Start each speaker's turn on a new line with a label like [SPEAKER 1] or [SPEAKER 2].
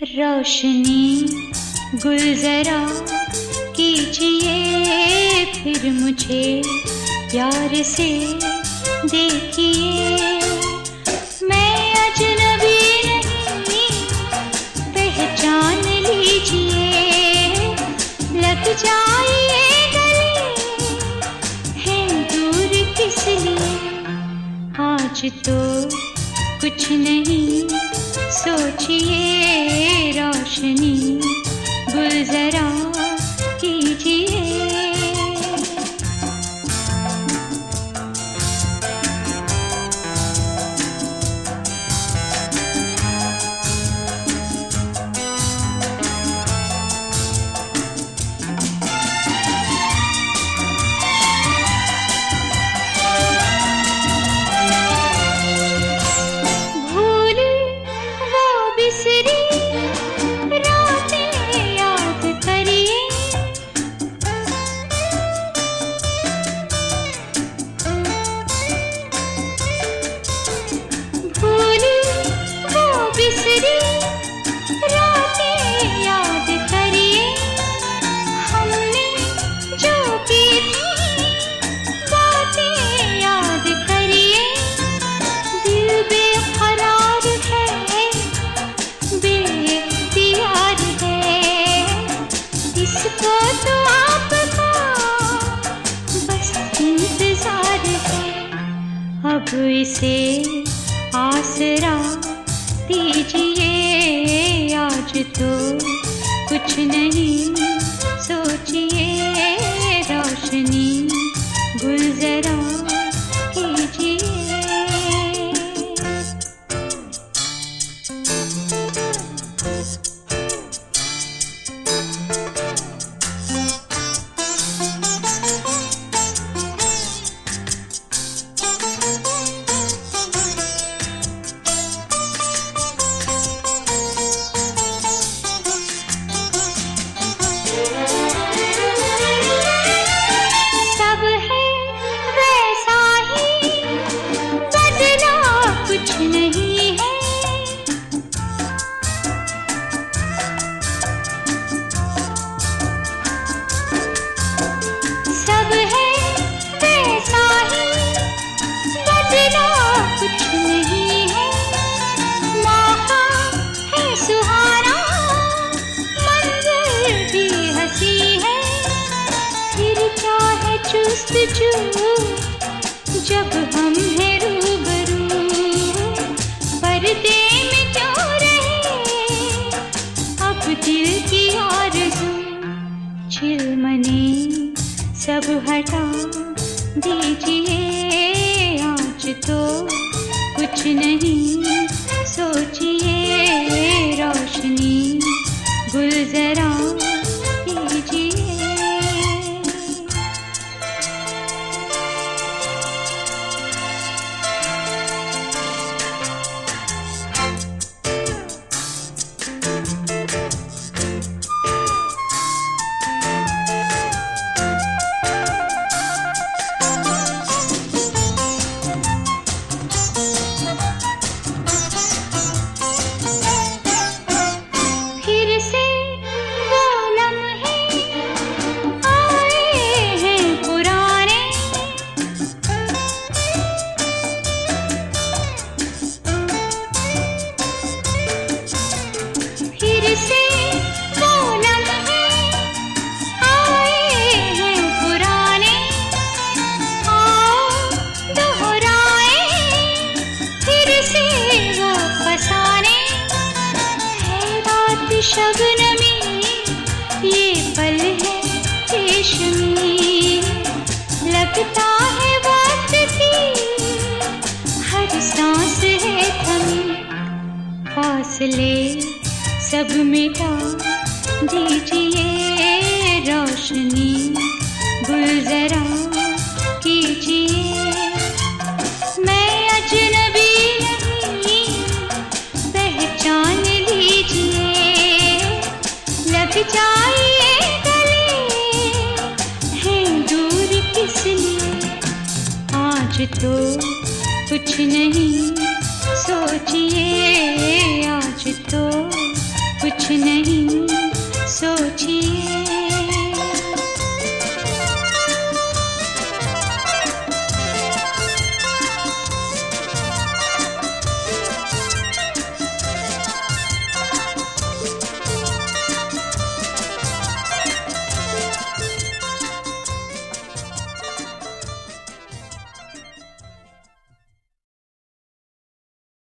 [SPEAKER 1] रोशनी गुल जरा कीजिए, फिर मुझे प्यार से देखिए। मैं अजनबी नहीं, पहचान लीजिए। लग जाइए गले, हैं दूर किस लिए। आज तो कुछ नहीं सोचिए, रोशनी गुल जरा कीजिए। अब इसे आसरा दीजिए, आज तो कुछ नहीं सोचिए, रोशनी गुल जरा कीजिए। जब हम हैं रूबरू, पर्दे में क्यों रहे अब दिल की आरज़ू। चिलमनी सब हटा दीजिए, आज तो कुछ नहीं सोचिए, रोशनी गुल जरा कीजिए। शबनमी ये पल है रेशमी, लगता है वक्त की हर सांस है थमी। फासले सब मिटा दीजिए, रोशनी गुल जरा कीजिए। मैं अजनबी नहीं, पहचान लीजिए। लग जाइए गले, हैं दूर किस लिए। आज तो कुछ नहीं सोचिए, आज तो कुछ नहीं सोचिए।